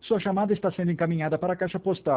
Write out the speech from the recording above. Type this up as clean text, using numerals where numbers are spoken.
Sua chamada está sendo encaminhada para a caixa postal